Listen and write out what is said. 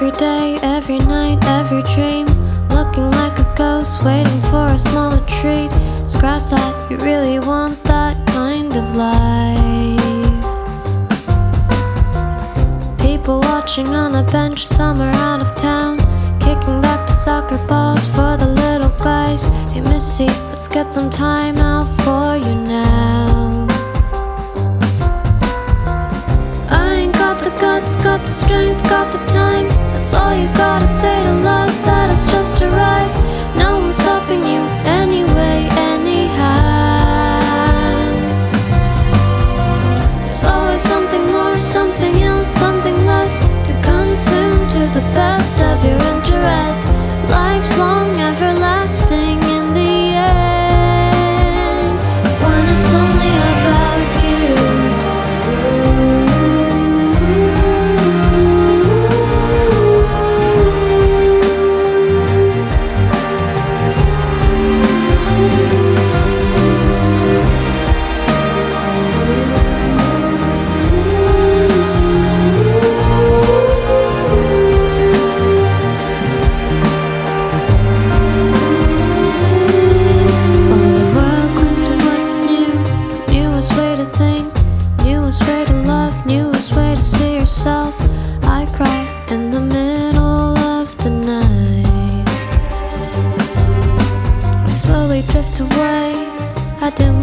Every day, every night, every dream, looking like a ghost, waiting for a small retreat. Scratch that, you really want that kind of life. People watching on a bench somewhere out of town, kicking back the soccer balls for the little guys. Hey Missy, let's get some time out for you now. I ain't got the guts, got the strength, got the time. That's all you gotta say to love that has just arrived. No one's stopping you anyway, anyhow. There's always something more, something else, something left to consume to the best of your interest. Life's long, everlasting in the end, when it's only about you. I cry in the middle of the night. I slowly drift away. I dim